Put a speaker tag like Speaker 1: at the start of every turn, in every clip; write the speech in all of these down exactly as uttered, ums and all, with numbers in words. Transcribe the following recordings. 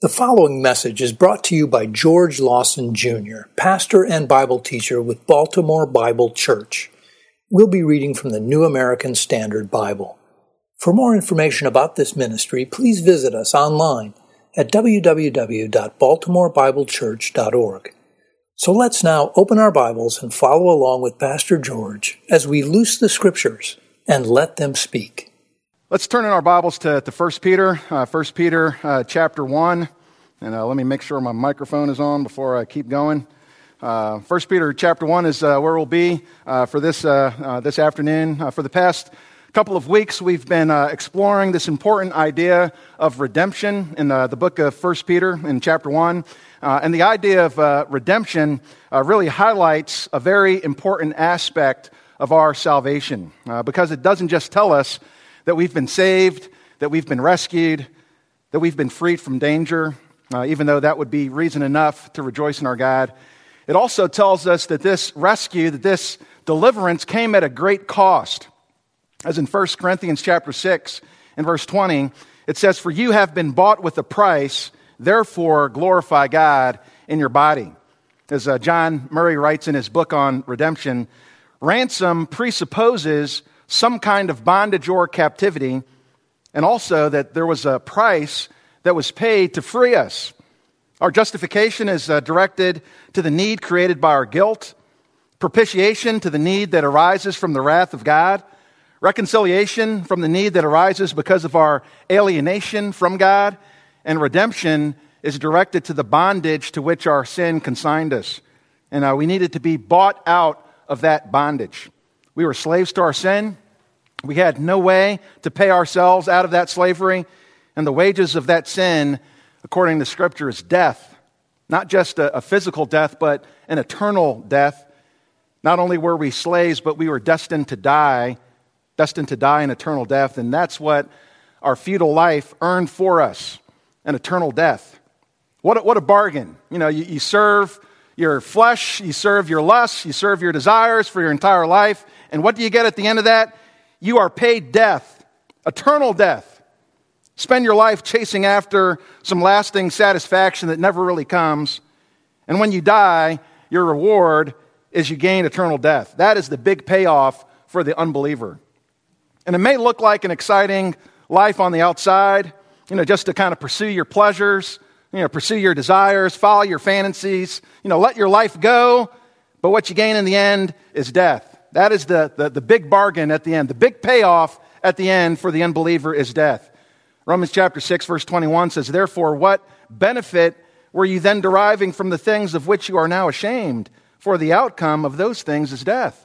Speaker 1: The following message is brought to you by George Lawson Junior, pastor and Bible teacher with Baltimore Bible Church. We'll be reading from the New American Standard Bible. For more information about this ministry, please visit us online at w w w dot baltimore bible church dot org. So let's now open our Bibles and follow along with Pastor George as we loose the Scriptures and let them speak.
Speaker 2: Let's turn in our Bibles to, to First Peter, uh, First Peter uh, chapter one, and uh, let me make sure my microphone is on before I keep going. Uh, First Peter chapter one is uh, where we'll be uh, for this uh, uh, this afternoon. Uh, for the past couple of weeks, we've been uh, exploring this important idea of redemption in uh, the book of First Peter in chapter one, uh, and the idea of uh, redemption uh, really highlights a very important aspect of our salvation, uh, because it doesn't just tell us that we've been saved, that we've been rescued, that we've been freed from danger, uh, even though that would be reason enough to rejoice in our God. It also tells us that this rescue, that this deliverance came at a great cost. As in First Corinthians chapter six and verse twenty, it says, "For you have been bought with a price, therefore glorify God in your body." As uh, John Murray writes in his book on redemption, ransom presupposes some kind of bondage or captivity, and also that there was a price that was paid to free us. Our justification is uh, directed to the need created by our guilt, propitiation to the need that arises from the wrath of God, reconciliation from the need that arises because of our alienation from God, and redemption is directed to the bondage to which our sin consigned us. And uh, we needed to be bought out of that bondage. We were slaves to our sin. We had no way to pay ourselves out of that slavery, and the wages of that sin, according to Scripture, is death. Not just a, a physical death, but an eternal death. Not only were we slaves, but we were destined to die, destined to die in eternal death, and that's what our feudal life earned for us, an eternal death. What a, what a bargain. You know, you, you serve your flesh, you serve your lusts, you serve your desires for your entire life, and what do you get at the end of that? You are paid death, eternal death. Spend your life chasing after some lasting satisfaction that never really comes. And when you die, your reward is you gain eternal death. That is the big payoff for the unbeliever. And it may look like an exciting life on the outside, you know, just to kind of pursue your pleasures, you know, pursue your desires, follow your fantasies, you know, let your life go. But what you gain in the end is death. That is the, the, the big bargain at the end. The big payoff at the end for the unbeliever is death. Romans chapter six, verse twenty-one says, "Therefore, what benefit were you then deriving from the things of which you are now ashamed? For the outcome of those things is death.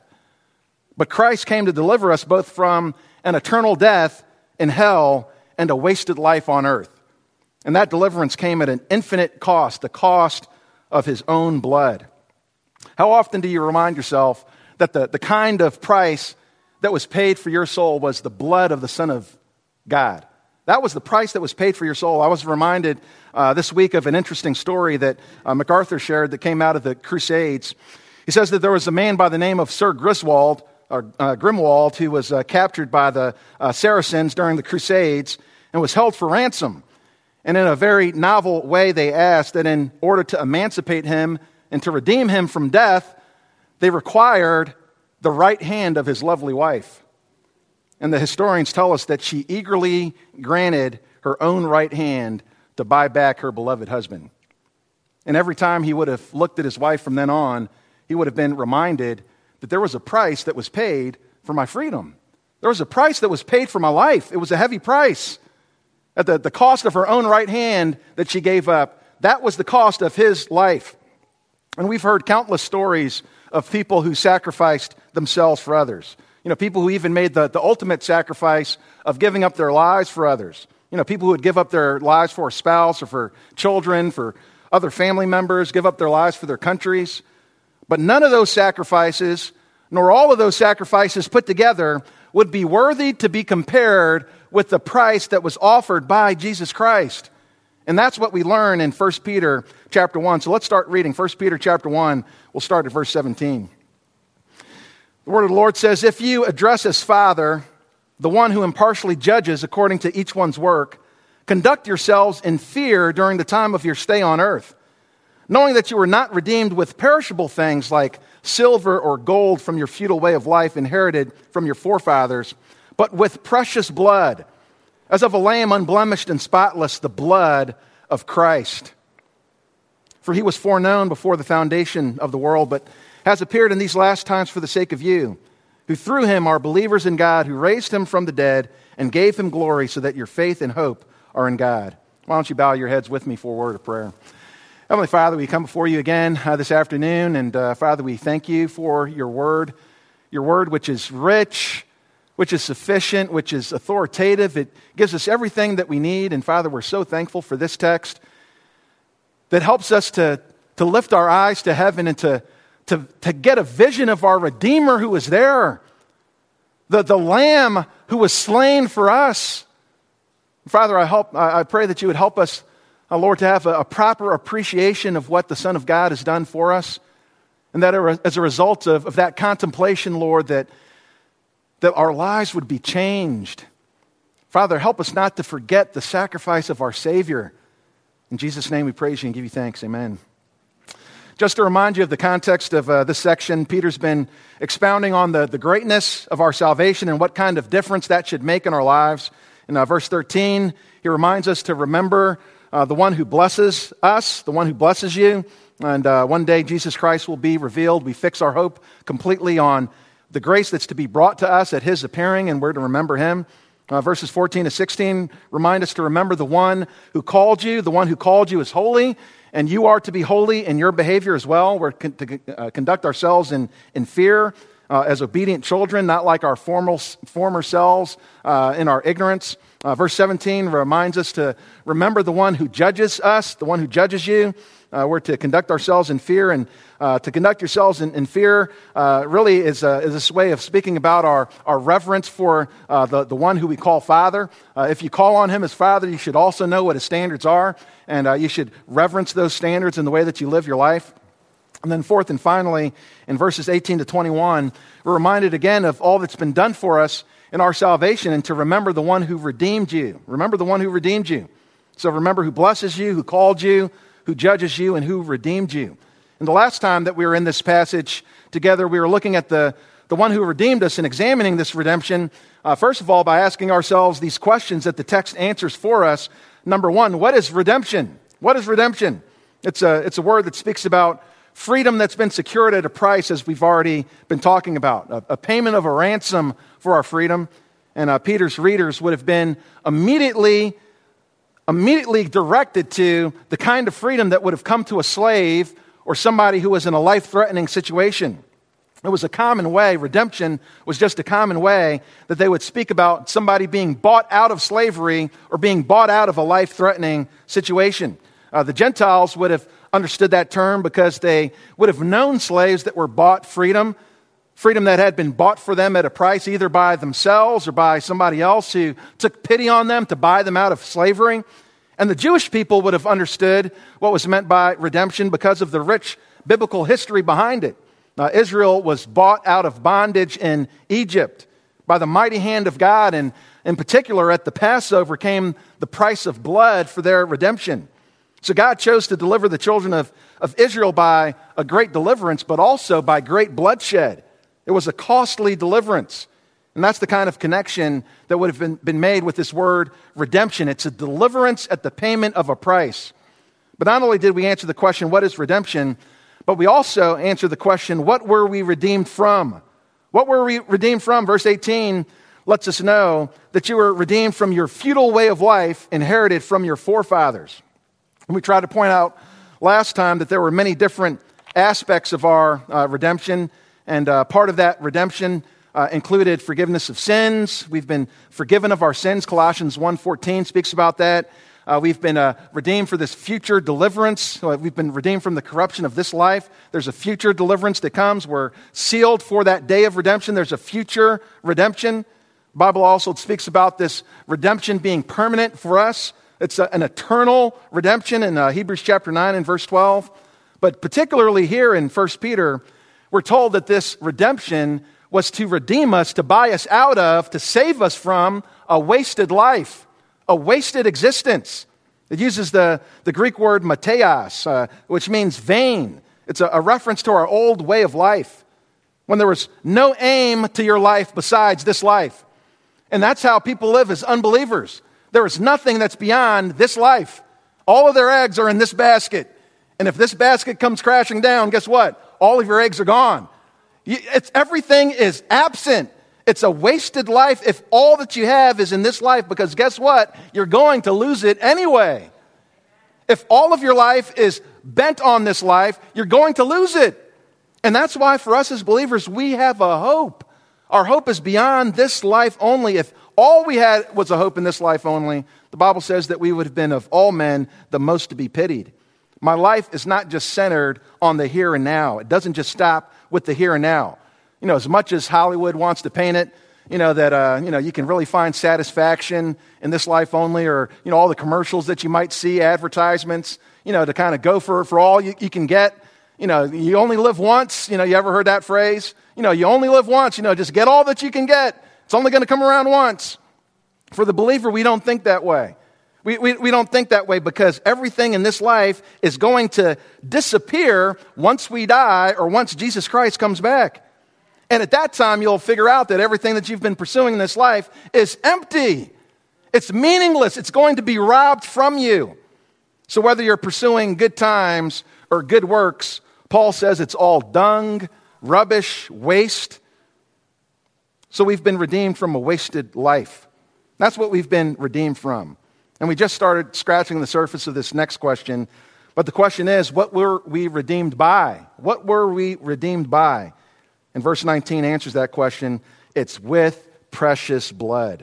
Speaker 2: But Christ came to deliver us both from an eternal death in hell and a wasted life on earth. And that deliverance came at an infinite cost, the cost of his own blood." How often do you remind yourself that the, the kind of price that was paid for your soul was the blood of the Son of God? That was the price that was paid for your soul. I was reminded uh, this week of an interesting story that uh, MacArthur shared that came out of the Crusades. He says that there was a man by the name of Sir Griswold, or uh, Grimwald, who was uh, captured by the uh, Saracens during the Crusades and was held for ransom. And in a very novel way, they asked that in order to emancipate him and to redeem him from death, they required the right hand of his lovely wife. And the historians tell us that she eagerly granted her own right hand to buy back her beloved husband. And every time he would have looked at his wife from then on, he would have been reminded that there was a price that was paid for my freedom. There was a price that was paid for my life. It was a heavy price. At the, the cost of her own right hand that she gave up, that was the cost of his life. And we've heard countless stories of people who sacrificed themselves for others. You know, people who even made the, the ultimate sacrifice of giving up their lives for others. You know, people who would give up their lives for a spouse or for children, for other family members, give up their lives for their countries. But none of those sacrifices, nor all of those sacrifices put together, would be worthy to be compared with the price that was offered by Jesus Christ. And that's what we learn in First Peter chapter one. So let's start reading First Peter chapter one. We'll start at verse seventeen. The word of the Lord says, "If you address as Father the one who impartially judges according to each one's work, conduct yourselves in fear during the time of your stay on earth, knowing that you were not redeemed with perishable things like silver or gold from your futile way of life inherited from your forefathers, but with precious blood, as of a lamb unblemished and spotless, the blood of Christ. For he was foreknown before the foundation of the world, but has appeared in these last times for the sake of you, who through him are believers in God, who raised him from the dead and gave him glory, so that your faith and hope are in God. Why don't you bow your heads with me for a word of prayer? Heavenly Father, we come before you again uh, this afternoon, and uh, Father, we thank you for your word, your word which is rich, which is sufficient, which is authoritative. It gives us everything that we need, and Father, we're so thankful for this text that helps us to, to lift our eyes to heaven and to, to, to get a vision of our Redeemer who is there, the, the Lamb who was slain for us. Father, I hope I pray that you would help us, uh, Lord, to have a, a proper appreciation of what the Son of God has done for us, and that as a result of, of that contemplation, Lord, that, that our lives would be changed. Father, help us not to forget the sacrifice of our Savior. In Jesus' name we praise you and give you thanks. Amen. Just to remind you of the context of uh, this section, Peter's been expounding on the, the greatness of our salvation and what kind of difference that should make in our lives. In uh, verse thirteen, he reminds us to remember uh, the one who blesses us, the one who blesses you. And uh, one day Jesus Christ will be revealed. We fix our hope completely on the grace that's to be brought to us at his appearing, and we're to remember him. Uh, verses fourteen to sixteen remind us to remember the one who called you. The one who called you is holy, and you are to be holy in your behavior as well. We're con- to uh, conduct ourselves in, in fear uh, as obedient children, not like our formal, former selves uh, in our ignorance. Uh, verse seventeen reminds us to remember the one who judges us, the one who judges you. Uh, we're to conduct ourselves in fear, and uh, to conduct yourselves in, in fear uh, really is, a, is this way of speaking about our, our reverence for uh, the, the one who we call Father. Uh, if you call on him as Father, you should also know what his standards are, and uh, you should reverence those standards in the way that you live your life. And then fourth and finally, in verses eighteen to twenty-one, we're reminded again of all that's been done for us in our salvation, and to remember the one who redeemed you. Remember the one who redeemed you. So remember who blesses you, who called you, who judges you, and who redeemed you. And the last time that we were in this passage together, we were looking at the, the one who redeemed us and examining this redemption, uh, first of all, by asking ourselves these questions that the text answers for us. Number one, what is redemption? What is redemption? It's a, it's a word that speaks about freedom that's been secured at a price, as we've already been talking about, a, a payment of a ransom for our freedom. And uh, Peter's readers would have been immediately immediately directed to the kind of freedom that would have come to a slave or somebody who was in a life-threatening situation. It was a common way, redemption was just a common way that they would speak about somebody being bought out of slavery or being bought out of a life-threatening situation. Uh, the Gentiles would have understood that term because they would have known slaves that were bought freedom, freedom that had been bought for them at a price either by themselves or by somebody else who took pity on them to buy them out of slavery. And the Jewish people would have understood what was meant by redemption because of the rich biblical history behind it. Uh, Israel was bought out of bondage in Egypt by the mighty hand of God, and in particular at the Passover came the price of blood for their redemption. So God chose to deliver the children of, of Israel by a great deliverance, but also by great bloodshed. It was a costly deliverance. And that's the kind of connection that would have been, been made with this word redemption. It's a deliverance at the payment of a price. But not only did we answer the question, what is redemption? But we also answered the question, what were we redeemed from? What were we redeemed from? Verse eighteen lets us know that you were redeemed from your futile way of life inherited from your forefathers. And we tried to point out last time that there were many different aspects of our uh, redemption. And uh, part of that redemption uh, included forgiveness of sins. We've been forgiven of our sins. Colossians one fourteen speaks about that. Uh, we've been uh, redeemed for this future deliverance. We've been redeemed from the corruption of this life. There's a future deliverance that comes. We're sealed for that day of redemption. There's a future redemption. The Bible also speaks about this redemption being permanent for us. It's a, an eternal redemption in uh, Hebrews chapter nine and verse twelve. But particularly here in First Peter, we're told that this redemption was to redeem us, to buy us out of, to save us from a wasted life. a wasted existence. It uses the, the Greek word mateos, uh, which means vain. It's a, a reference to our old way of life, when there was no aim to your life besides this life. And that's how people live as unbelievers. There is nothing that's beyond this life. All of their eggs are in this basket. And if this basket comes crashing down, guess what? All of your eggs are gone. You, it's, everything is absent. It's a wasted life if all that you have is in this life, because guess what? You're going to lose it anyway. If all of your life is bent on this life, you're going to lose it. And that's why for us as believers, we have a hope. Our hope is beyond this life only. If all we had was a hope in this life only, the Bible says that we would have been of all men the most to be pitied. My life is not just centered on the here and now. It doesn't just stop with the here and now. You know, as much as Hollywood wants to paint it, you know, that, uh, you know, you can really find satisfaction in this life only, or, you know, all the commercials that you might see, advertisements, you know, to kind of go for, for all you, you can get. You know, you only live once. You know, you ever heard that phrase? You know, you only live once. You know, just get all that you can get. It's only going to come around once. For the believer, we don't think that way. We, we, we don't think that way because everything in this life is going to disappear once we die or once Jesus Christ comes back. And at that time, you'll figure out that everything that you've been pursuing in this life is empty. It's meaningless. It's going to be robbed from you. So whether you're pursuing good times or good works, Paul says it's all dung, rubbish, waste. So we've been redeemed from a wasted life. That's what we've been redeemed from. And we just started scratching the surface of this next question. But the question is, what were we redeemed by? What were we redeemed by? And verse nineteen answers that question. It's with precious blood.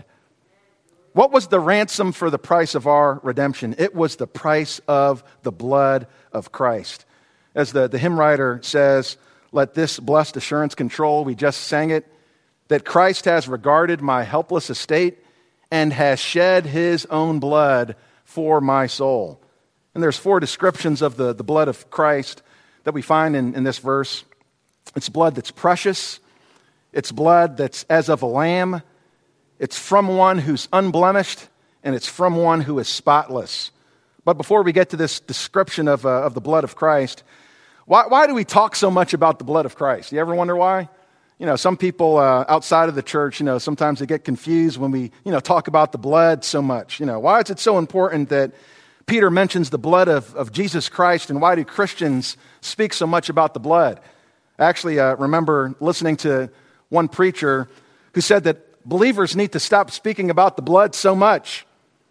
Speaker 2: What was the ransom for the price of our redemption? It was the price of the blood of Christ. As the, the hymn writer says, let this blessed assurance control, we just sang it, that Christ has regarded my helpless estate and has shed his own blood for my soul. And there's four descriptions of the, the blood of Christ that we find in, in this verse. It's blood that's precious. It's blood that's as of a lamb. It's from one who's unblemished, and it's from one who is spotless. But before we get to this description of, uh, of the blood of Christ, why, why do we talk so much about the blood of Christ? You ever wonder why? You know, some people uh, outside of the church, you know, sometimes they get confused when we, you know, talk about the blood so much. You know, why is it so important that Peter mentions the blood of, of Jesus Christ, and why do Christians speak so much about the blood? I actually uh, remember listening to one preacher who said that believers need to stop speaking about the blood so much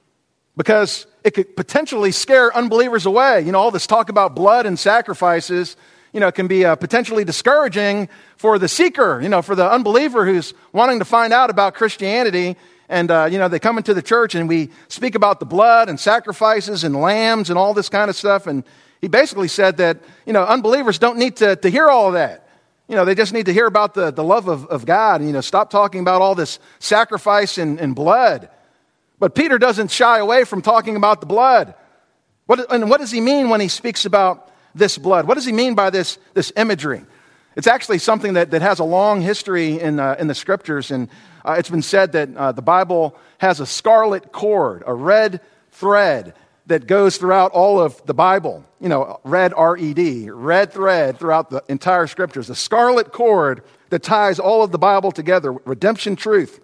Speaker 2: because it could potentially scare unbelievers away. You know, all this talk about blood and sacrifices, you know, can be uh, potentially discouraging for the seeker, you know, for the unbeliever who's wanting to find out about Christianity. And, uh, you know, they come into the church and we speak about the blood and sacrifices and lambs and all this kind of stuff. And he basically said that, you know, unbelievers don't need to, to hear all of that. You know, they just need to hear about the, the love of, of God. And, you know, stop talking about all this sacrifice and, and blood. But Peter doesn't shy away from talking about the blood. What, and what does he mean when he speaks about this blood? What does he mean by this, this imagery? It's actually something that, that has a long history in, uh, in the scriptures. And uh, it's been said that uh, the Bible has a scarlet cord, a red thread that goes throughout all of the Bible. You know, red R E D, red thread throughout the entire scriptures. A scarlet cord that ties all of the Bible together, redemption truth.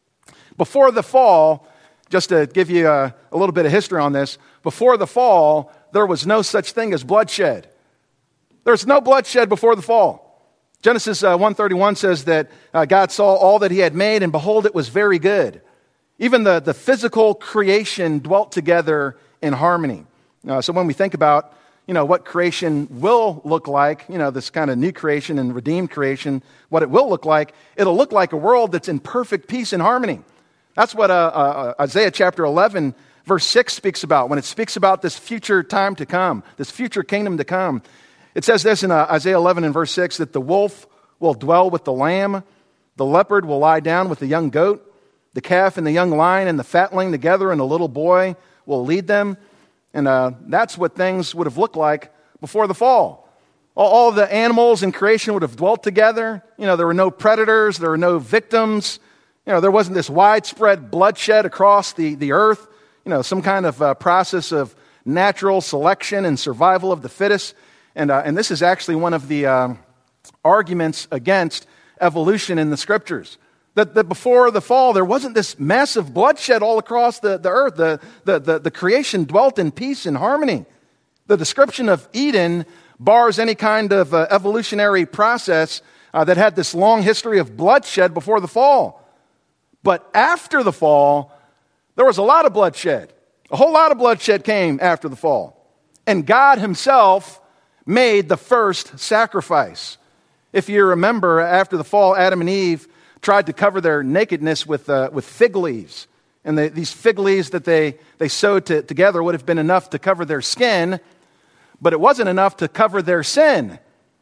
Speaker 2: Before the fall, just to give you a, a little bit of history on this, before the fall, there was no such thing as bloodshed. There's no bloodshed before the fall. Genesis uh, one thirty-one says that uh, God saw all that he had made, and behold, it was very good. Even the, the physical creation dwelt together in harmony. Uh, so when we think about, you know, what creation will look like, you know, this kind of new creation and redeemed creation, what it will look like, it'll look like a world that's in perfect peace and harmony. That's what uh, uh, Isaiah chapter eleven, verse six speaks about, when it speaks about this future time to come, this future kingdom to come. It says this in uh, Isaiah eleven and verse six, that the wolf will dwell with the lamb, the leopard will lie down with the young goat, the calf and the young lion and the fatling together, and a little boy will lead them. And uh, that's what things would have looked like before the fall. All, all the animals in creation would have dwelt together. You know, there were no predators, there were no victims. You know, there wasn't this widespread bloodshed across the, the earth. you know, some kind of uh, process of natural selection and survival of the fittest. And, uh, and this is actually one of the um, arguments against evolution in the scriptures. That, that before the fall, there wasn't this massive bloodshed all across the, the earth. The, the, the, the creation dwelt in peace and harmony. The description of Eden bars any kind of uh, evolutionary process uh, that had this long history of bloodshed before the fall. But after the fall, there was a lot of bloodshed. A whole lot of bloodshed came after the fall. And God himself made the first sacrifice. If you remember, after the fall, Adam and Eve tried to cover their nakedness with uh, with fig leaves. And the, these fig leaves that they, they sewed to, together would have been enough to cover their skin, but it wasn't enough to cover their sin.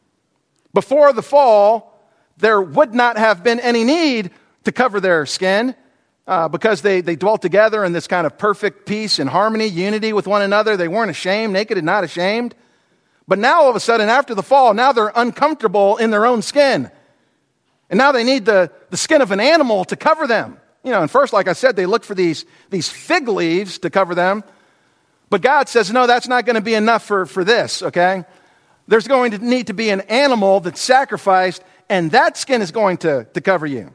Speaker 2: Before the fall, there would not have been any need to cover their skin uh, because they, they dwelt together in this kind of perfect peace and harmony, unity with one another. They weren't ashamed, naked and not ashamed. But now all of a sudden, after the fall, now they're uncomfortable in their own skin. And now they need the, the skin of an animal to cover them. You know, and first, like I said, they look for these, these fig leaves to cover them. But God says, no, that's not going to be enough for, for this, okay? There's going to need to be an animal that's sacrificed, and that skin is going to, to cover you.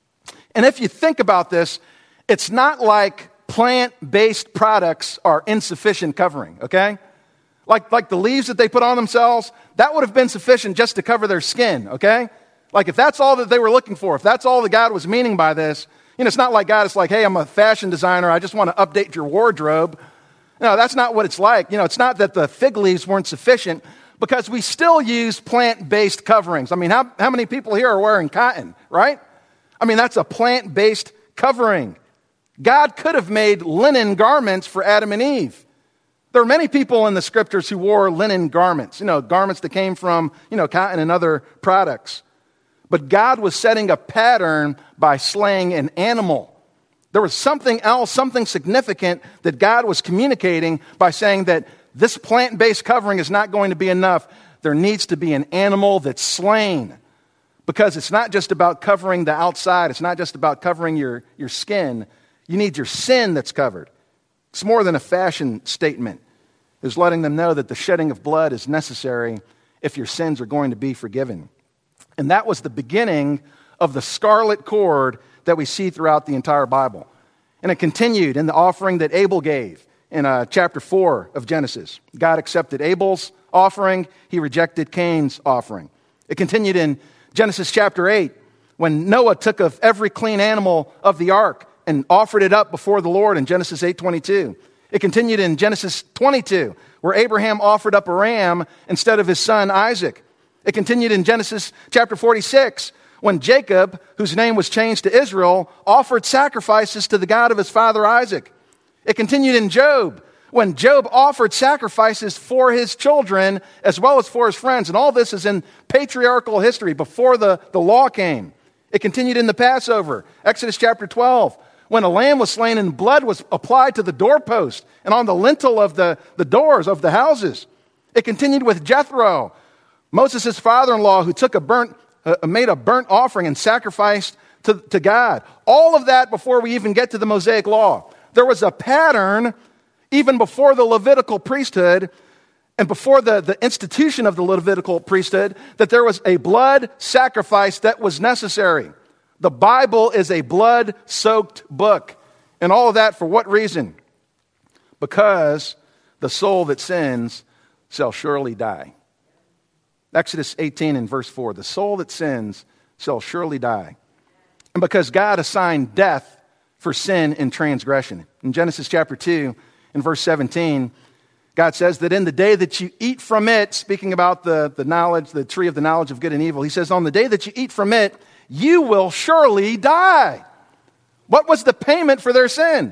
Speaker 2: And if you think about this, it's not like plant-based products are insufficient covering, okay? Like, like the leaves that they put on themselves, that would have been sufficient just to cover their skin, okay? Like if that's all that they were looking for, if that's all that God was meaning by this, you know, it's not like God is like, hey, I'm a fashion designer, I just want to update your wardrobe. No, that's not what it's like. You know, it's not that the fig leaves weren't sufficient, because we still use plant-based coverings. I mean, how, how many people here are wearing cotton, right? I mean, that's a plant-based covering. God could have made linen garments for Adam and Eve. There are many people in the scriptures who wore linen garments, you know, garments that came from, you know, cotton and other products. But God was setting a pattern by slaying an animal. There was something else, something significant that God was communicating by saying that this plant-based covering is not going to be enough. There needs to be an animal that's slain. Because it's not just about covering the outside. It's not just about covering your, your skin. You need your sin that's covered. It's more than a fashion statement. It's letting them know that the shedding of blood is necessary if your sins are going to be forgiven. And that was the beginning of the scarlet cord that we see throughout the entire Bible. And it continued in the offering that Abel gave in uh, chapter four of Genesis. God accepted Abel's offering. He rejected Cain's offering. It continued in Genesis chapter eight when Noah took of every clean animal of the ark and offered it up before the Lord in Genesis eight twenty-two. It continued in Genesis twenty-two where Abraham offered up a ram instead of his son Isaac. It continued in Genesis chapter forty-six when Jacob, whose name was changed to Israel, offered sacrifices to the God of his father Isaac. It continued in Job when Job offered sacrifices for his children as well as for his friends. And all this is in patriarchal history before the, the law came. It continued in the Passover, Exodus chapter twelve, when a lamb was slain and blood was applied to the doorpost and on the lintel of the, the doors of the houses. It continued with Jethro, Moses' father-in-law, who took a burnt, uh, made a burnt offering and sacrificed to, to God. All of that before we even get to the Mosaic law. There was a pattern even before the Levitical priesthood and before the, the institution of the Levitical priesthood that there was a blood sacrifice that was necessary. The Bible is a blood-soaked book. And all of that for what reason? Because the soul that sins shall surely die. Exodus eighteen and verse four, the soul that sins shall surely die. And because God assigned death for sin and transgression. In Genesis chapter two, in verse seventeen, God says that in the day that you eat from it, speaking about the, the knowledge, the tree of the knowledge of good and evil, he says, on the day that you eat from it, you will surely die. What was the payment for their sin?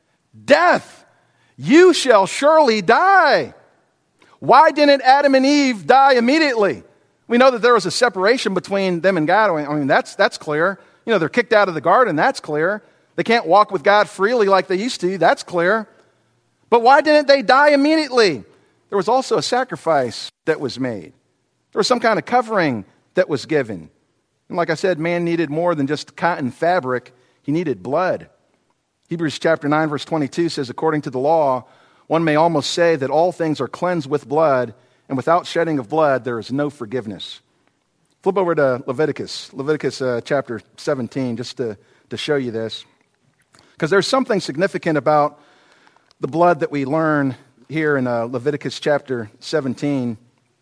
Speaker 2: Death. You shall surely die. Why didn't Adam and Eve die immediately? We know that there was a separation between them and God. I mean, that's, that's clear. You know, they're kicked out of the garden. That's clear. They can't walk with God freely like they used to. That's clear. But why didn't they die immediately? There was also a sacrifice that was made. There was some kind of covering that was given. And like I said, man needed more than just cotton fabric. He needed blood. Hebrews chapter nine, verse twenty-two says, according to the law, one may almost say that all things are cleansed with blood, and without shedding of blood, there is no forgiveness. Flip over to Leviticus, Leviticus uh, chapter seventeen, just to, to show you this. Because there's something significant about the blood that we learn here in uh, Leviticus chapter seventeen.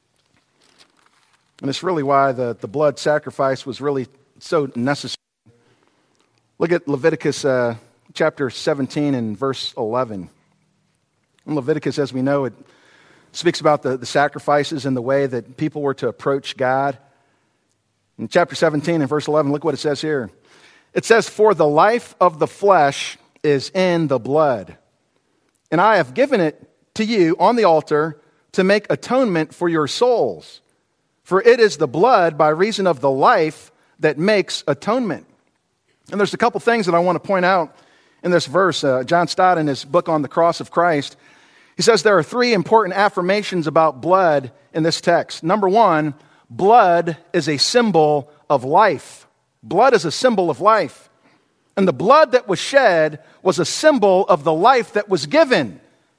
Speaker 2: And it's really why the, the blood sacrifice was really so necessary. Look at Leviticus uh, chapter seventeen and verse eleven. In Leviticus, as we know, it speaks about the, the sacrifices and the way that people were to approach God. In chapter seventeen and verse eleven, look what it says here. It says, for the life of the flesh is in the blood, and I have given it to you on the altar to make atonement for your souls. For it is the blood by reason of the life that makes atonement. And there's a couple things that I want to point out in this verse. Uh, John Stott, in his book on the cross of Christ, he says there are three important affirmations about blood in this text. Number one, blood is a symbol of life. Blood is a symbol of life. And the blood that was shed was a symbol of the life that was given.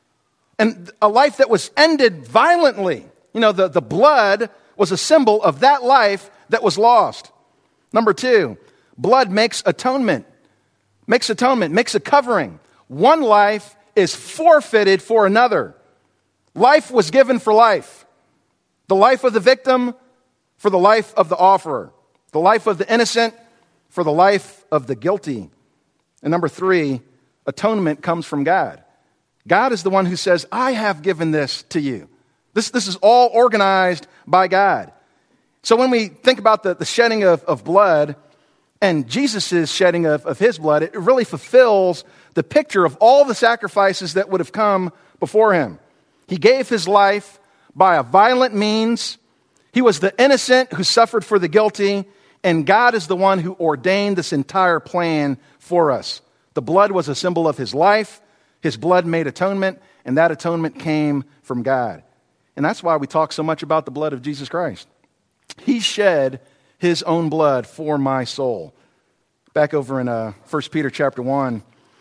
Speaker 2: And a life that was ended violently. You know, the, the blood was a symbol of that life that was lost. Number two, blood makes atonement. Makes atonement, makes a covering. One life is forfeited for another. Life was given for life. The life of the victim for the life of the offerer. The life of the innocent for the life of the guilty. And number three, atonement comes from God. God is the one who says, I have given this to you. This, this is all organized by God. So when we think about the, the shedding of, of blood and Jesus' shedding of, of his blood, it really fulfills the picture of all the sacrifices that would have come before him. He gave his life by a violent means. He was the innocent who suffered for the guilty, and God is the one who ordained this entire plan for us. The blood was a symbol of his life. His blood made atonement, and that atonement came from God. And that's why we talk so much about the blood of Jesus Christ. He shed his own blood for my soul. Back over in uh, First Peter chapter one,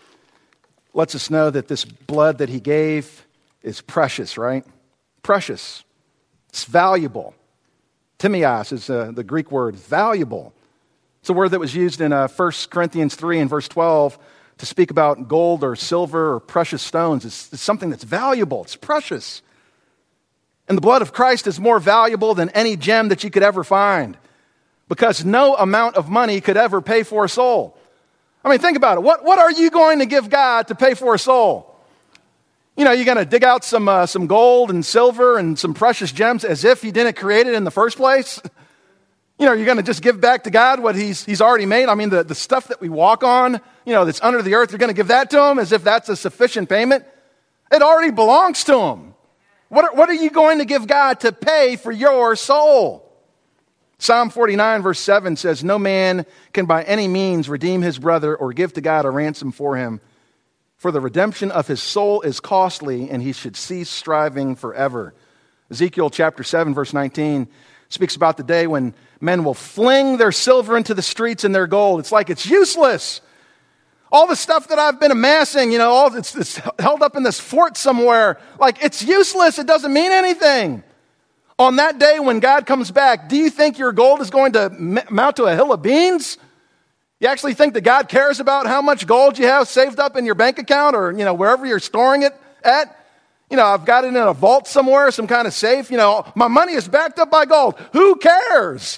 Speaker 2: lets us know that this blood that he gave is precious, right? Precious. It's valuable. Timios is uh, the Greek word, valuable. It's a word that was used in uh, First Corinthians three and verse twelve to speak about gold or silver or precious stones. It's, it's something that's valuable. It's precious. And the blood of Christ is more valuable than any gem that you could ever find, because no amount of money could ever pay for a soul. I mean, think about it. What, what are you going to give God to pay for a soul? You know, you're going to dig out some uh, some gold and silver and some precious gems as if he didn't create it in the first place? You know, you're going to just give back to God what he's he's already made? I mean, the, the stuff that we walk on, you know, that's under the earth, you're going to give that to him as if that's a sufficient payment? It already belongs to him. What are, what are you going to give God to pay for your soul? Psalm forty-nine verse seven says, no man can by any means redeem his brother or give to God a ransom for him. For the redemption of his soul is costly, and he should cease striving forever. Ezekiel chapter seven verse nineteen speaks about the day when men will fling their silver into the streets and their gold. It's like it's useless. All the stuff that I've been amassing, you know, all it's, it's held up in this fort somewhere. Like, it's useless. It doesn't mean anything. On that day when God comes back, do you think your gold is going to mount to a hill of beans? You actually think that God cares about how much gold you have saved up in your bank account or, you know, wherever you're storing it at? You know, I've got it in a vault somewhere, some kind of safe. You know, my money is backed up by gold. Who cares?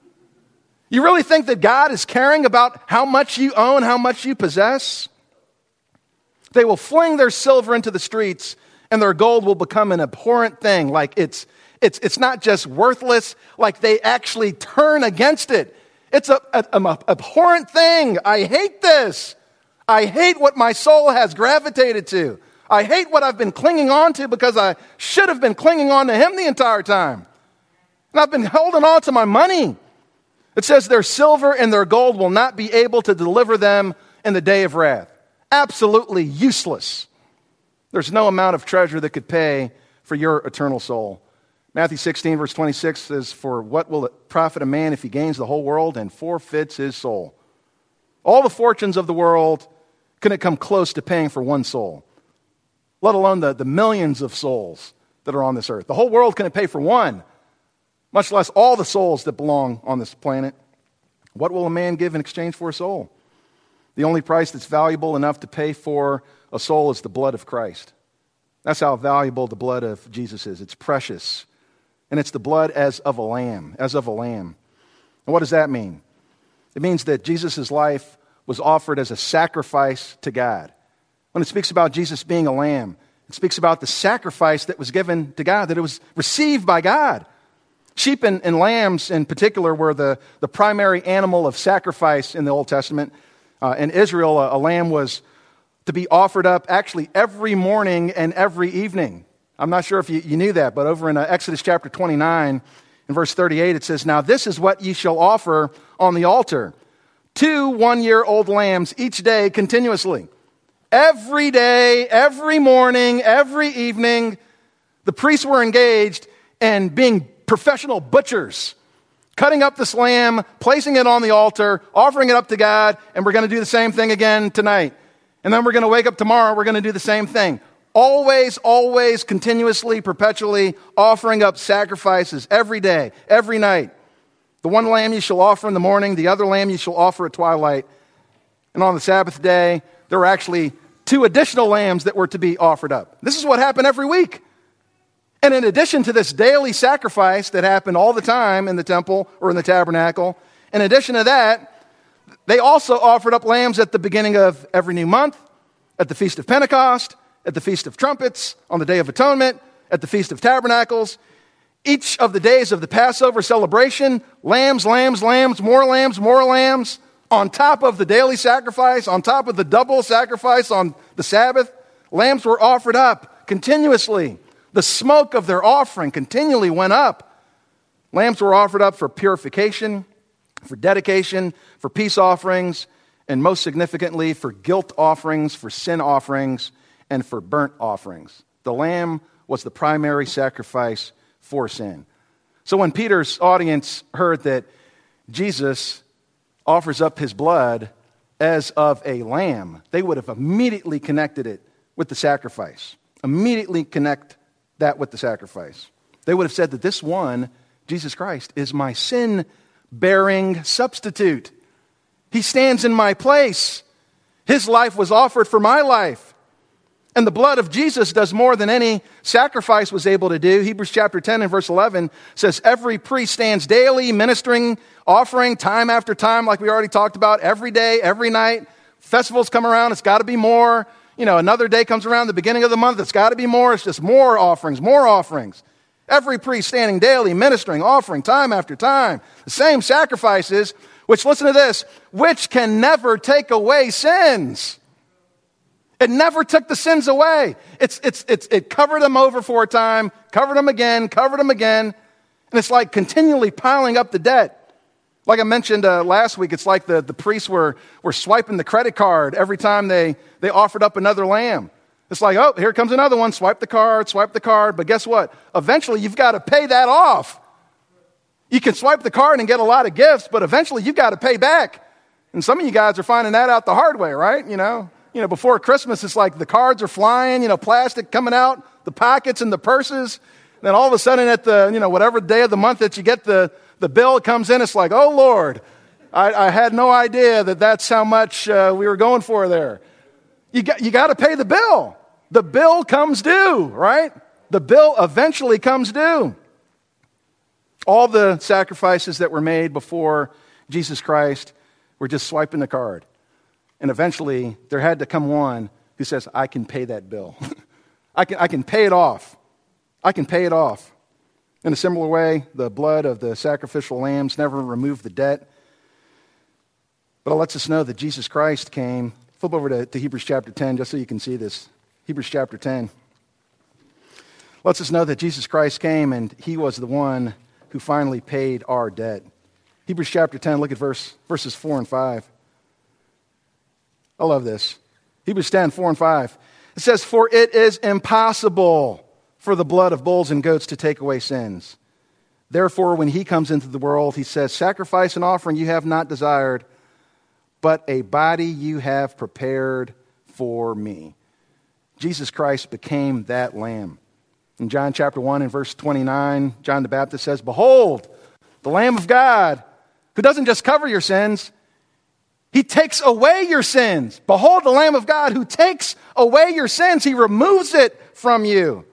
Speaker 2: You really think that God is caring about how much you own, how much you possess? They will fling their silver into the streets, and their gold will become an abhorrent thing. Like it's it's it's not just worthless, like they actually turn against it. It's a, a, an abhorrent thing. I hate this. I hate what my soul has gravitated to. I hate what I've been clinging on to because I should have been clinging on to him the entire time. And I've been holding on to my money. It says their silver and their gold will not be able to deliver them in the day of wrath. Absolutely useless. There's no amount of treasure that could pay for your eternal soul. Matthew sixteen verse twenty-six says, for what will it profit a man if he gains the whole world and forfeits his soul? All the fortunes of the world couldn't come close to paying for one soul, let alone the, the millions of souls that are on this earth. The whole world couldn't pay for one, much less all the souls that belong on this planet. What will a man give in exchange for a soul? The only price that's valuable enough to pay for a soul is the blood of Christ. That's how valuable the blood of Jesus is. It's precious. And it's the blood as of a lamb, as of a lamb. And what does that mean? It means that Jesus' life was offered as a sacrifice to God. When it speaks about Jesus being a lamb, it speaks about the sacrifice that was given to God, that it was received by God. Sheep and, and lambs in particular were the, the primary animal of sacrifice in the Old Testament. Uh, in Israel, a, a lamb was to be offered up actually every morning and every evening. I'm not sure if you, you knew that, but over in uh, Exodus chapter twenty-nine, in verse thirty-eight, it says, "Now this is what ye shall offer on the altar, two one-year-old lambs each day continuously." Every day, every morning, every evening, the priests were engaged in being professional butchers, cutting up this lamb, placing it on the altar, offering it up to God, and we're going to do the same thing again tonight. And then we're going to wake up tomorrow, we're going to do the same thing. Always, always, continuously, perpetually offering up sacrifices every day, every night. The one lamb you shall offer in the morning, the other lamb you shall offer at twilight. And on the Sabbath day, there were actually two additional lambs that were to be offered up. This is what happened every week. And in addition to this daily sacrifice that happened all the time in the temple or in the tabernacle, in addition to that, they also offered up lambs at the beginning of every new month, at the Feast of Pentecost, at the Feast of Trumpets, on the Day of Atonement, at the Feast of Tabernacles. Each of the days of the Passover celebration, lambs, lambs, lambs, more lambs, more lambs, on top of the daily sacrifice, on top of the double sacrifice on the Sabbath, lambs were offered up continuously. The smoke of their offering continually went up. Lambs were offered up for purification, for dedication, for peace offerings, and most significantly for guilt offerings, for sin offerings, and for burnt offerings. The lamb was the primary sacrifice for sin. So when Peter's audience heard that Jesus offers up his blood as of a lamb, they would have immediately connected it with the sacrifice. Immediately connect that with the sacrifice. They would have said that this one, Jesus Christ, is my sin-bearing substitute. He stands in my place. His life was offered for my life. And the blood of Jesus does more than any sacrifice was able to do. Hebrews chapter ten and verse eleven says, "Every priest stands daily ministering, offering time after time," like we already talked about, every day, every night. Festivals come around, it's got to be more. You know, another day comes around, the beginning of the month, it's got to be more. It's just more offerings, more offerings. Every priest standing daily, ministering, offering time after time. The same sacrifices, which, listen to this, which can never take away sins. It never took the sins away. It's, it's, it's, it covered them over for a time, covered them again, covered them again. And it's like continually piling up the debt. Like I mentioned uh, last week, it's like the, the priests were, were swiping the credit card every time they, they offered up another lamb. It's like, oh, here comes another one. Swipe the card, swipe the card. But guess what? Eventually, you've got to pay that off. You can swipe the card and get a lot of gifts, but eventually, you've got to pay back. And some of you guys are finding that out the hard way, right? You know, you know, before Christmas, it's like the cards are flying, you know, plastic coming out, the pockets and the purses. And then all of a sudden, at the, you know, whatever day of the month that you get the, the bill comes in, it's like, oh, Lord, I, I had no idea that that's how much uh, we were going for there. You got, you got to pay the bill. The bill comes due, right? The bill eventually comes due. All the sacrifices that were made before Jesus Christ were just swiping the card. And eventually, there had to come one who says, I can pay that bill. I can, I can pay it off. I can pay it off. In a similar way, the blood of the sacrificial lambs never removed the debt. But it lets us know that Jesus Christ came. Flip over to, to Hebrews chapter ten, just so you can see this. Hebrews chapter ten. Lets us know that Jesus Christ came and he was the one who finally paid our debt. Hebrews chapter ten, look at verse, verses four and five. I love this. Hebrews ten, four and five. It says, "For it is impossible for the blood of bulls and goats to take away sins. Therefore, when he comes into the world, he says, sacrifice and offering you have not desired, but a body you have prepared for me. Jesus Christ became that lamb. In John chapter one and verse twenty-nine, John the Baptist says, "Behold, the Lamb of God, who doesn't just cover your sins, he takes away your sins. Behold, the Lamb of God who takes away your sins. He removes it from you."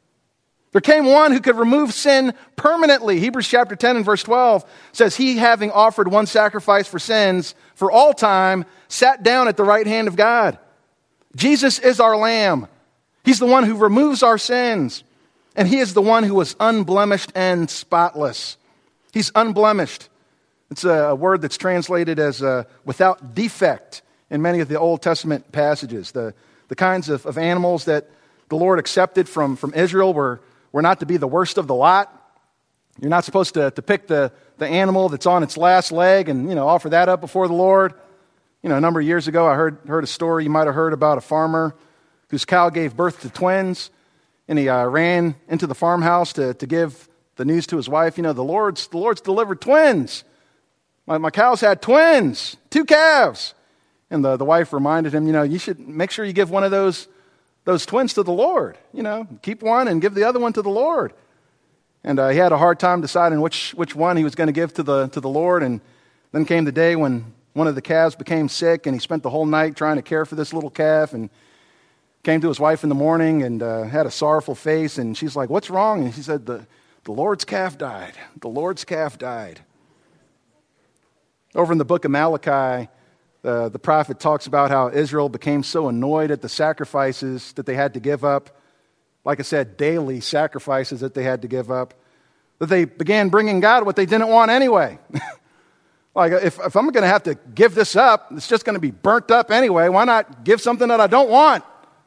Speaker 2: There came one who could remove sin permanently. Hebrews chapter ten and verse twelve says, "He, having offered one sacrifice for sins for all time, sat down at the right hand of God." Jesus is our Lamb. He's the one who removes our sins. And he is the one who was unblemished and spotless. He's unblemished. It's a word that's translated as uh, without defect in many of the Old Testament passages. The, the kinds of, of animals that the Lord accepted from, from Israel were, were not to be the worst of the lot. You're not supposed to, to pick the, the animal that's on its last leg and, you know, offer that up before the Lord. You know, a number of years ago, I heard, heard a story you might have heard about a farmer whose cow gave birth to twins, and he uh, ran into the farmhouse to, to give the news to his wife. You know, the Lord's, the Lord's delivered twins. My, my cows had twins, two calves. And the, the wife reminded him, you know, you should make sure you give one of those, those twins to the Lord. You know, keep one and give the other one to the Lord. And uh, he had a hard time deciding which, which one he was going to give to the, to the Lord. And then came the day when one of the calves became sick, and he spent the whole night trying to care for this little calf, and came to his wife in the morning and uh, had a sorrowful face, and she's like, "What's wrong?" And he said, the, the Lord's calf died. The Lord's calf died. Over in the book of Malachi, uh, the prophet talks about how Israel became so annoyed at the sacrifices that they had to give up, like I said, daily sacrifices that they had to give up, that they began bringing God what they didn't want anyway. Like, if, if I'm going to have to give this up, it's just going to be burnt up anyway. Why not give something that I don't want?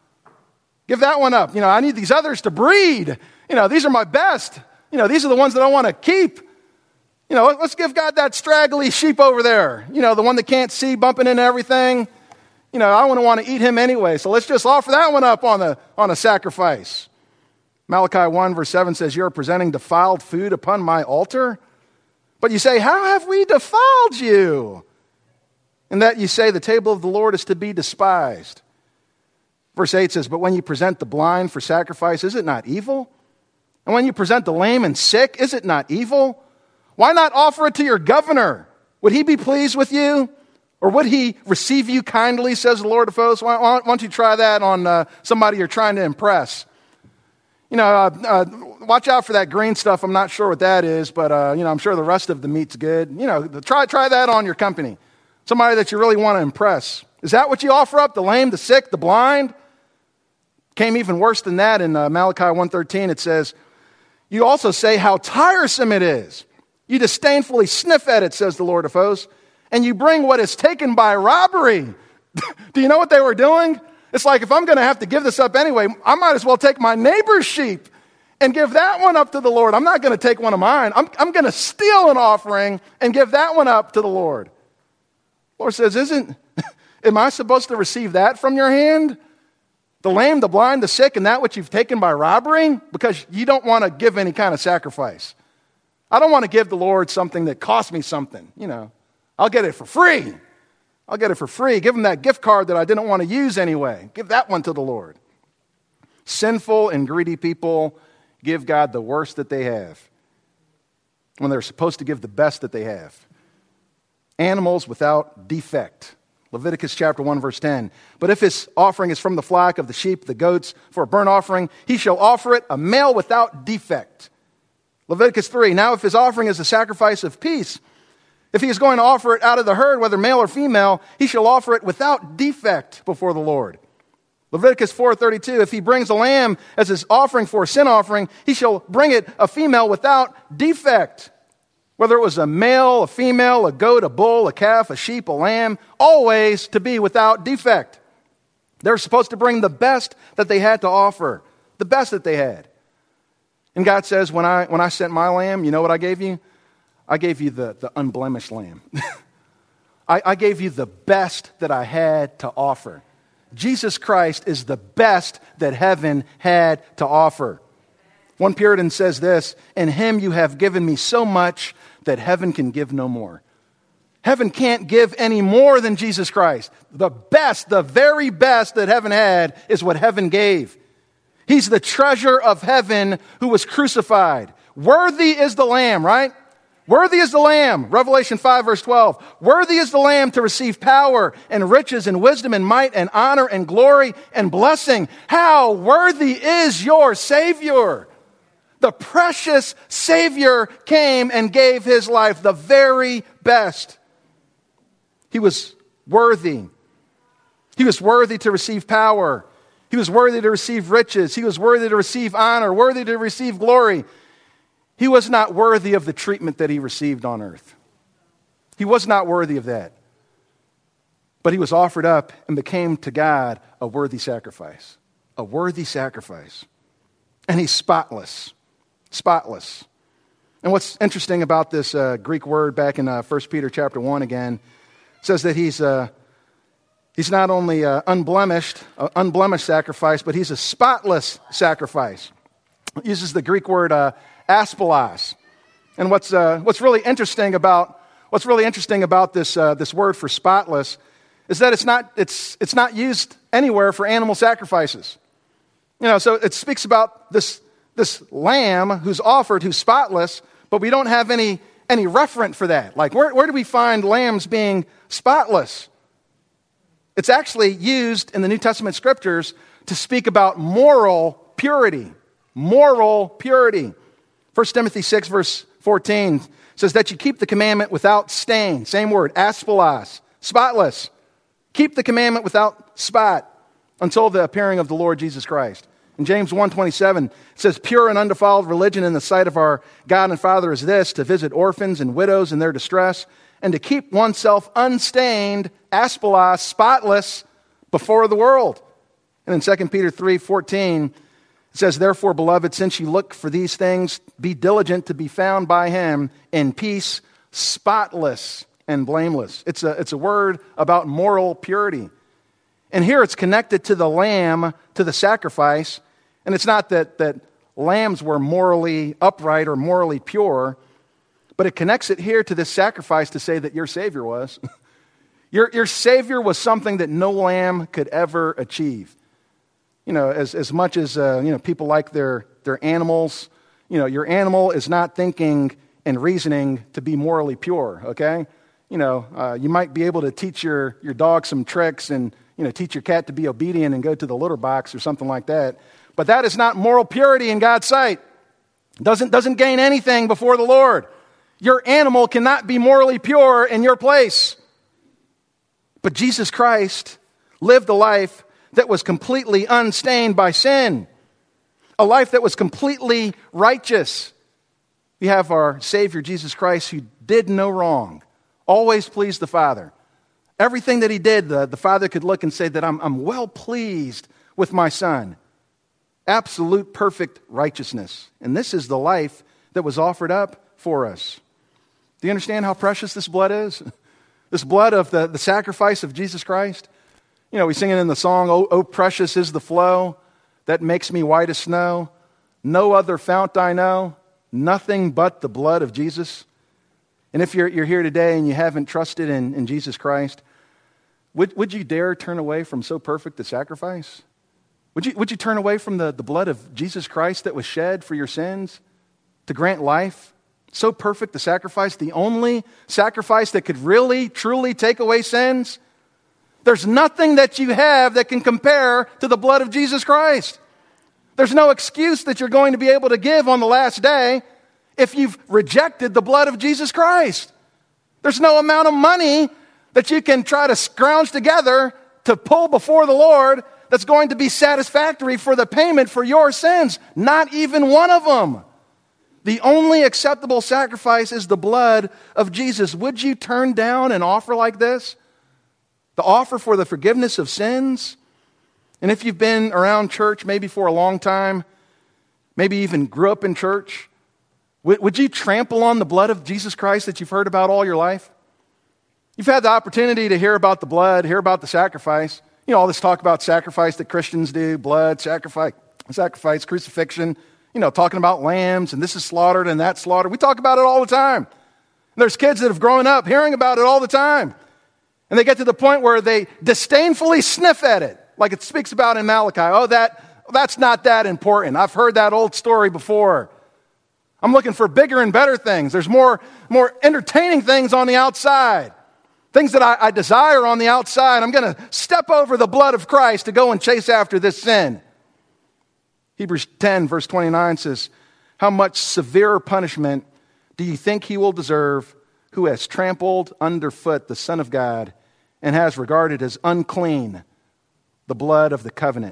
Speaker 2: Give that one up. You know, I need these others to breed. You know, these are my best. You know, these are the ones that I want to keep. You know, let's give God that straggly sheep over there. You know, the one that can't see, bumping into everything. You know, I wouldn't want to eat him anyway, so let's just offer that one up on a, on a sacrifice. Malachi one verse seven says, "You are presenting defiled food upon my altar." But you say, "How have we defiled you?" And that you say, "The table of the Lord is to be despised." Verse eight says, "But when you present the blind for sacrifice, is it not evil? And when you present the lame and sick, is it not evil? Why not offer it to your governor? Would he be pleased with you? Or would he receive you kindly, says the Lord of hosts?" Why, why don't you try that on uh, somebody you're trying to impress? You know, uh, uh, watch out for that green stuff. I'm not sure what that is, but, uh, you know, I'm sure the rest of the meat's good. You know, try, try that on your company. Somebody that you really want to impress. Is that what you offer up? The lame, the sick, the blind? Came even worse than that in uh, Malachi one thirteen. It says, "You also say how tiresome it is. You disdainfully sniff at it, says the Lord of hosts, and you bring what is taken by robbery." Do you know what they were doing? It's like, if I'm going to have to give this up anyway, I might as well take my neighbor's sheep and give that one up to the Lord. I'm not going to take one of mine. I'm, I'm going to steal an offering and give that one up to the Lord. The Lord says, isn't, am I supposed to receive that from your hand? The lame, the blind, the sick, and that which you've taken by robbery? Because you don't want to give any kind of sacrifice. I don't want to give the Lord something that cost me something. You know, I'll get it for free. I'll get it for free. Give him that gift card that I didn't want to use anyway. Give that one to the Lord. Sinful and greedy people give God the worst that they have when they're supposed to give the best that they have. Animals without defect. Leviticus chapter one, verse ten. "But if his offering is from the flock of the sheep, the goats, for a burnt offering, he shall offer it a male without defect." Leviticus three. "Now if his offering is a sacrifice of peace, if he is going to offer it out of the herd, whether male or female, he shall offer it without defect before the Lord." Leviticus four thirty-two. "If he brings a lamb as his offering for a sin offering, he shall bring it a female without defect." Whether it was a male, a female, a goat, a bull, a calf, a sheep, a lamb, always to be without defect. They're supposed to bring the best that they had to offer, the best that they had. And God says, when I when I sent my lamb, you know what I gave you? I gave you the, the unblemished lamb. I, I gave you the best that I had to offer. Jesus Christ is the best that heaven had to offer. One Puritan says this, "In him you have given me so much that heaven can give no more." Heaven can't give any more than Jesus Christ. The best, the very best that heaven had is what heaven gave. He's the treasure of heaven who was crucified. Worthy is the Lamb, right? Worthy is the Lamb. Revelation five verse twelve. Worthy is the Lamb to receive power and riches and wisdom and might and honor and glory and blessing. How worthy is your Savior? The precious Savior came and gave his life, the very best. He was worthy. He was worthy to receive power. He was worthy to receive riches. He was worthy to receive honor, worthy to receive glory. He was not worthy of the treatment that he received on earth. He was not worthy of that. But he was offered up and became to God a worthy sacrifice. A worthy sacrifice. And he's spotless. Spotless. And what's interesting about this uh, Greek word back in uh, First Peter chapter one again, says that he's uh, he's not only uh, unblemished, uh, unblemished sacrifice, but he's a spotless sacrifice. It uses the Greek word uh, aspelos. And what's uh, what's really interesting about what's really interesting about this uh, this word for spotless is that it's not it's it's not used anywhere for animal sacrifices. You know, so it speaks about this this lamb who's offered, who's spotless, but we don't have any any referent for that. Like, where, where do we find lambs being spotless? It's actually used in the New Testament scriptures to speak about moral purity. Moral purity. First Timothy six, verse fourteen says that you keep the commandment without stain. Same word, aspelos, spotless. Keep the commandment without spot until the appearing of the Lord Jesus Christ. In James one twenty-seven, it says, pure and undefiled religion in the sight of our God and Father is this, to visit orphans and widows in their distress, and to keep oneself unstained, aspelos, spotless, before the world. And in Second Peter three fourteen, it says, therefore, beloved, since you look for these things, be diligent to be found by him in peace, spotless and blameless. It's a, it's a word about moral purity. And here it's connected to the lamb, to the sacrifice. And it's not that, that lambs were morally upright or morally pure, but it connects it here to this sacrifice to say that your Savior was. your, your Savior was something that no lamb could ever achieve. You know, as, as much as, uh, you know, people like their, their animals, you know, your animal is not thinking and reasoning to be morally pure, okay? You know, uh, you might be able to teach your, your dog some tricks and, you know, teach your cat to be obedient and go to the litter box or something like that. But that is not moral purity in God's sight. Doesn't, doesn't gain anything before the Lord. Your animal cannot be morally pure in your place. But Jesus Christ lived a life that was completely unstained by sin. A life that was completely righteous. We have our Savior, Jesus Christ, who did no wrong. Always pleased the Father. Everything that he did, the, the Father could look and say that I'm, I'm well pleased with my Son. Absolute perfect righteousness. And this is the life that was offered up for us. Do you understand how precious this blood is? This blood of the, the sacrifice of Jesus Christ? You know, we sing it in the song, oh, oh, precious is the flow that makes me white as snow. No other fount I know, nothing but the blood of Jesus. And if you're, you're here today and you haven't trusted in, in Jesus Christ, would, would you dare turn away from so perfect a sacrifice? Would you, would you turn away from the, the blood of Jesus Christ that was shed for your sins to grant life? So perfect the sacrifice, the only sacrifice that could really, truly take away sins? There's nothing that you have that can compare to the blood of Jesus Christ. There's no excuse that you're going to be able to give on the last day if you've rejected the blood of Jesus Christ. There's no amount of money that you can try to scrounge together to pull before the Lord that's going to be satisfactory for the payment for your sins. Not even one of them. The only acceptable sacrifice is the blood of Jesus. Would you turn down an offer like this? The offer for the forgiveness of sins? And if you've been around church maybe for a long time, maybe even grew up in church, would, would you trample on the blood of Jesus Christ that you've heard about all your life? You've had the opportunity to hear about the blood, hear about the sacrifice. You know, all this talk about sacrifice that Christians do, blood, sacrifice, sacrifice, crucifixion, you know, talking about lambs and this is slaughtered and that's slaughtered. We talk about it all the time. There's kids that have grown up hearing about it all the time. And they get to the point where they disdainfully sniff at it, like it speaks about in Malachi. Oh, that that's not that important. I've heard that old story before. I'm looking for bigger and better things. There's more, more entertaining things on the outside. Things that I, I desire on the outside. I'm going to step over the blood of Christ to go and chase after this sin. Hebrews ten, verse twenty-nine says, how much severer punishment do you think he will deserve who has trampled underfoot the Son of God and has regarded as unclean the blood of the covenant?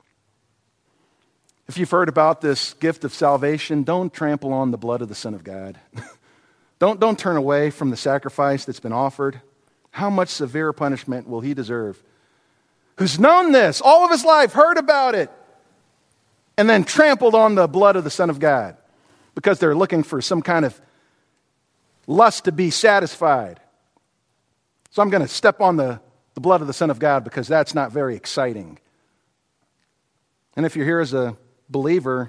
Speaker 2: If you've heard about this gift of salvation, don't trample on the blood of the Son of God. don't, don't turn away from the sacrifice that's been offered. How much severe punishment will he deserve? Who's known this all of his life, heard about it, and then trampled on the blood of the Son of God because they're looking for some kind of lust to be satisfied. So I'm going to step on the, the blood of the Son of God because that's not very exciting. And if you're here as a believer,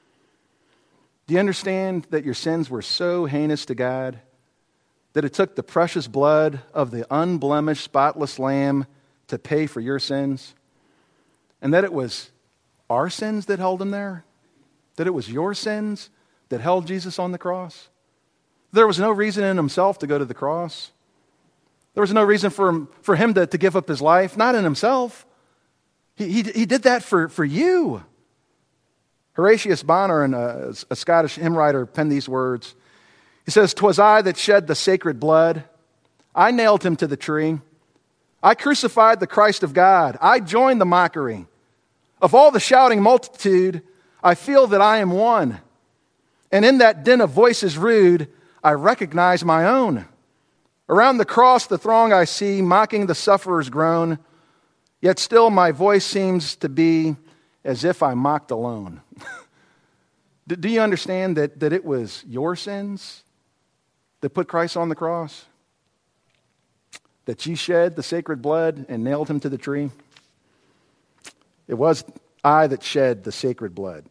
Speaker 2: do you understand that your sins were so heinous to God that it took the precious blood of the unblemished, spotless Lamb to pay for your sins? And that it was our sins that held him there? That it was your sins that held Jesus on the cross? There was no reason in himself to go to the cross. There was no reason for him, for him to, to give up his life, not in himself. He, he, he did that for, for you. Horatius Bonar, a, a Scottish hymn writer, penned these words. He says, "'Twas I that shed the sacred blood. I nailed him to the tree. I crucified the Christ of God. I joined the mockery. Of all the shouting multitude, I feel that I am one. And in that din of voices rude, I recognize my own. Around the cross the throng I see, mocking the sufferer's groan. Yet still my voice seems to be as if I mocked alone." Do you understand that, that it was your sins that put Christ on the cross? That you shed the sacred blood and nailed him to the tree? It was I that shed the sacred blood.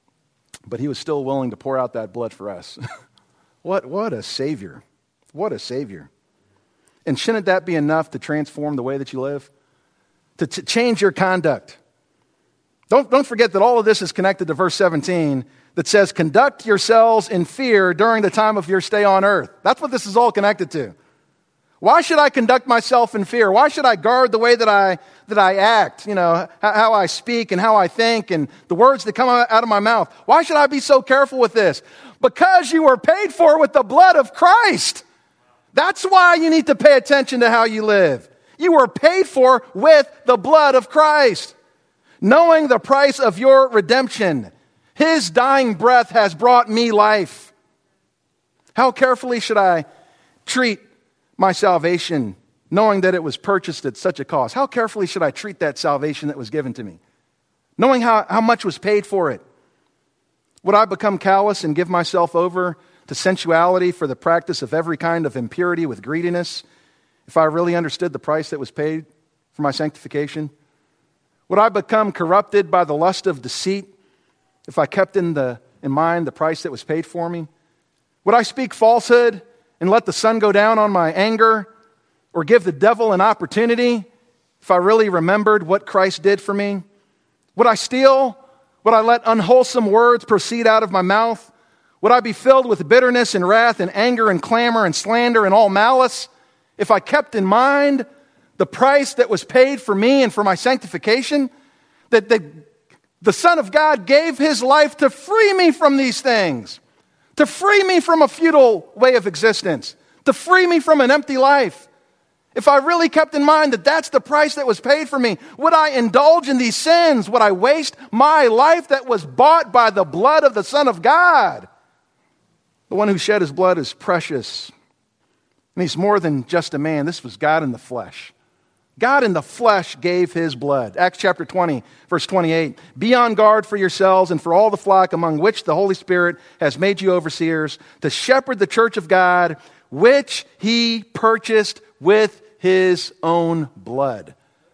Speaker 2: But he was still willing to pour out that blood for us. What, what a Savior. What a Savior. And shouldn't that be enough to transform the way that you live? To, to change your conduct? Don't, don't forget that all of this is connected to verse seventeen that says, conduct yourselves in fear during the time of your stay on earth. That's what this is all connected to. Why should I conduct myself in fear? Why should I guard the way that I that I act, you know, how I speak and how I think and the words that come out of my mouth? Why should I be so careful with this? Because you were paid for with the blood of Christ. That's why you need to pay attention to how you live. You were paid for with the blood of Christ. Knowing the price of your redemption, his dying breath has brought me life. How carefully should I treat my salvation, knowing that it was purchased at such a cost? How carefully should I treat that salvation that was given to me? Knowing how, how much was paid for it. Would I become callous and give myself over to sensuality for the practice of every kind of impurity with greediness if I really understood the price that was paid for my sanctification? Would I become corrupted by the lust of deceit if I kept in, the, in mind the price that was paid for me? Would I speak falsehood and let the sun go down on my anger, or give the devil an opportunity if I really remembered what Christ did for me? Would I steal? Would I let unwholesome words proceed out of my mouth? Would I be filled with bitterness and wrath and anger and clamor and slander and all malice if I kept in mind the price that was paid for me and for my sanctification? That the, the Son of God gave his life to free me from these things, to free me from a futile way of existence, to free me from an empty life. If I really kept in mind that that's the price that was paid for me, would I indulge in these sins? Would I waste my life that was bought by the blood of the Son of God? The one who shed his blood is precious. And he's more than just a man. This was God in the flesh. God in the flesh gave his blood. Acts chapter twenty, verse twenty-eight. Be on guard for yourselves and for all the flock among which the Holy Spirit has made you overseers, to shepherd the church of God, which he purchased with his own blood.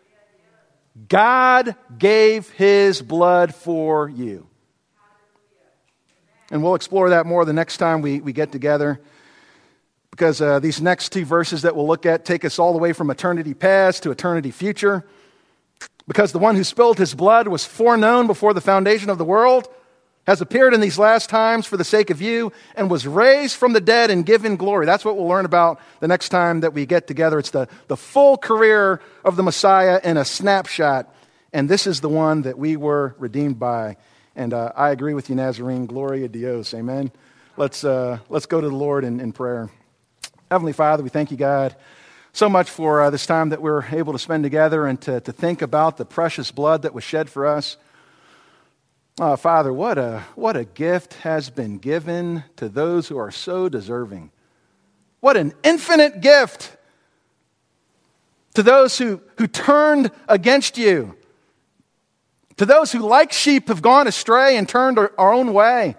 Speaker 2: God gave his blood for you. And we'll explore that more the next time we, we get together. because uh, these next two verses that we'll look at take us all the way from eternity past to eternity future. Because the one who spilled his blood was foreknown before the foundation of the world, has appeared in these last times for the sake of you, and was raised from the dead and given glory. That's what we'll learn about the next time that we get together. It's the, the full career of the Messiah in a snapshot. And this is the one that we were redeemed by. And uh, I agree with you, Nazarene. Gloria a Dios. Amen. Let's, uh, let's go to the Lord in, in prayer. Heavenly Father, we thank you, God, so much for uh, this time that we're able to spend together and to, to think about the precious blood that was shed for us. Uh, Father, what a what a gift has been given to those who are so deserving. What an infinite gift to those who, who turned against you. To those who, like sheep, have gone astray and turned our, our own way.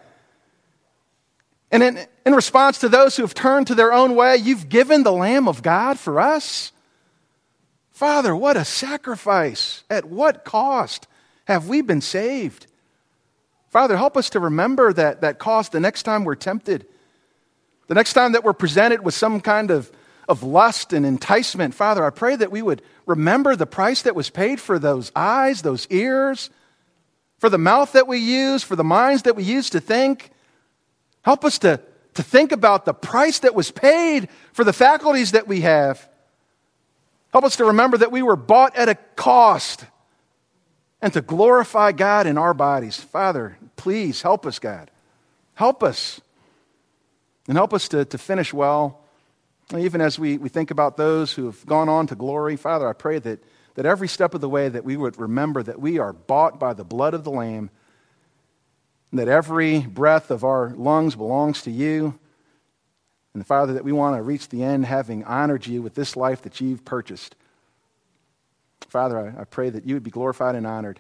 Speaker 2: And in, in response to those who have turned to their own way, you've given the Lamb of God for us. Father, what a sacrifice. At what cost have we been saved? Father, help us to remember that, that cost the next time we're tempted. The next time that we're presented with some kind of, of lust and enticement. Father, I pray that we would remember the price that was paid for those eyes, those ears, for the mouth that we use, for the minds that we use to think. Help us to, to think about the price that was paid for the faculties that we have. Help us to remember that we were bought at a cost, and to glorify God in our bodies. Father, please help us, God. Help us. And help us to, to finish well. Even as we, we think about those who have gone on to glory, Father, I pray that, that every step of the way that we would remember that we are bought by the blood of the Lamb, and that every breath of our lungs belongs to you. And Father, that we want to reach the end having honored you with this life that you've purchased. Father, I, I pray that you would be glorified and honored.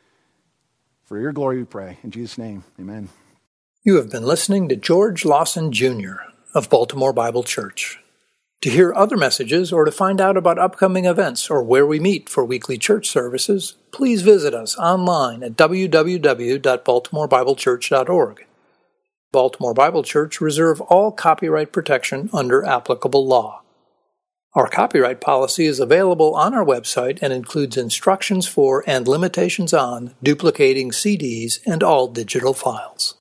Speaker 2: For your glory we pray. In Jesus' name, amen.
Speaker 1: You have been listening to George Lawson Junior of Baltimore Bible Church. To hear other messages or to find out about upcoming events or where we meet for weekly church services, please visit us online at w w w dot baltimore bible church dot org. Baltimore Bible Church reserve all copyright protection under applicable law. Our copyright policy is available on our website and includes instructions for and limitations on duplicating C Ds and all digital files.